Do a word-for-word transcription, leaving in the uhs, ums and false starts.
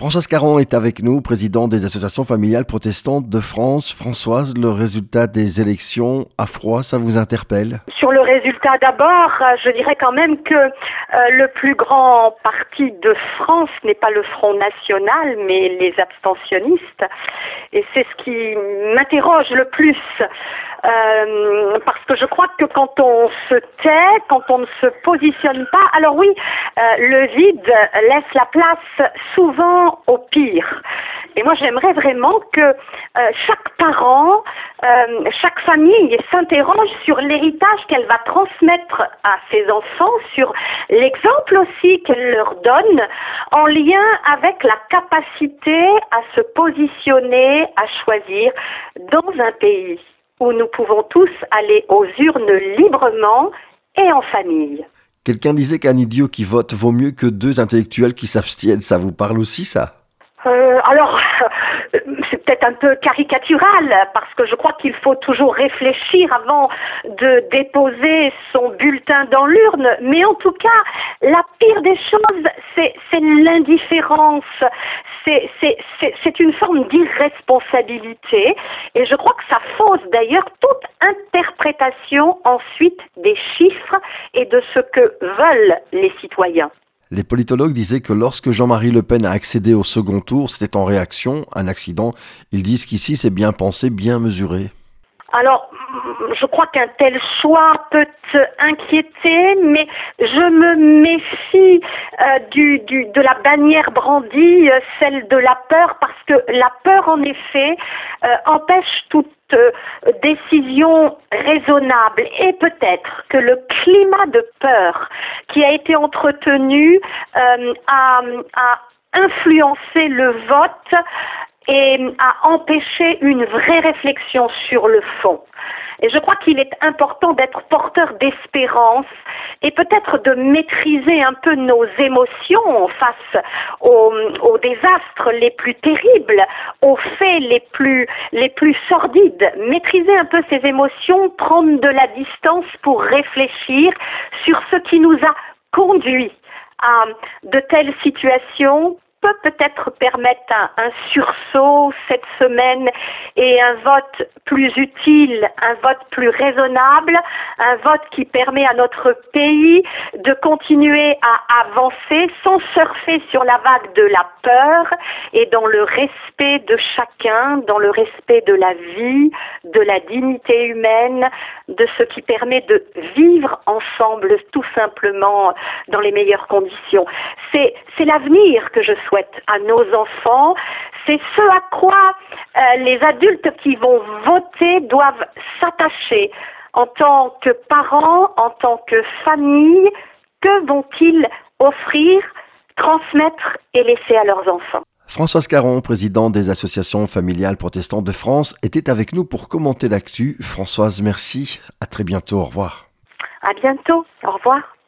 Françoise Caron est avec nous, présidente des associations familiales protestantes de France. Françoise, le résultat des élections à froid, ça vous interpelle? Sur le résultat d'abord, je dirais quand même que euh, le plus grand parti de France n'est pas le Front National, mais les abstentionnistes. Et c'est ce qui m'interroge le plus. Euh, parce que je crois que quand on se tait, quand on ne se positionne pas, alors oui, euh, le vide laisse la place souvent au pire. Et moi, j'aimerais vraiment que euh, chaque parent, euh, chaque famille s'interroge sur l'héritage qu'elle va transmettre à ses enfants, sur l'exemple aussi qu'elle leur donne, en lien avec la capacité à se positionner, à choisir dans un pays où nous pouvons tous aller aux urnes librement et en famille. Quelqu'un disait qu'un idiot qui vote vaut mieux que deux intellectuels qui s'abstiennent. Ça vous parle aussi, ça? Euh, alors, c'est peut-être un peu caricatural parce que je crois qu'il faut toujours réfléchir avant de déposer son bulletin dans l'urne. Mais en tout cas, la pire des choses, c'est, c'est l'indifférence. C'est, c'est, c'est, c'est une forme d'irresponsabilité. Et je crois que ça fausse d'ailleurs toute interprétation ensuite des chiffres et de ce que veulent les citoyens. Les politologues disaient que lorsque Jean-Marie Le Pen a accédé au second tour, c'était en réaction à un accident. Ils disent qu'ici, c'est bien pensé, bien mesuré. Alors, je crois qu'un tel choix peut inquiéter, mais je me méfie euh, du, du, de la bannière brandie, euh, celle de la peur, parce que la peur, en effet, euh, empêche toute euh, décision raisonnable. Et peut-être que le climat de peur qui a été entretenu euh, a, a influencé le vote et à empêcher une vraie réflexion sur le fond. Et je crois qu'il est important d'être porteur d'espérance et peut-être de maîtriser un peu nos émotions face aux, aux désastres les plus terribles, aux faits les plus, les plus sordides. Maîtriser un peu ces émotions, prendre de la distance pour réfléchir sur ce qui nous a conduit à de telles situations, peut peut-être permettre un, un sursaut cette semaine et un vote plus utile, un vote plus raisonnable, un vote qui permet à notre pays de continuer à avancer sans surfer sur la vague de la peur et dans le respect de chacun, dans le respect de la vie, de la dignité humaine, de ce qui permet de vivre ensemble tout simplement dans les meilleures conditions. C'est, c'est l'avenir que je souhaite à nos enfants, c'est ce à quoi euh, les adultes qui vont voter doivent s'attacher en tant que parents, en tant que famille. Que vont-ils offrir, transmettre et laisser à leurs enfants? Françoise Caron, présidente des associations familiales protestantes de France, était avec nous pour commenter l'actu. Françoise, merci. À très bientôt. Au revoir. À bientôt. Au revoir.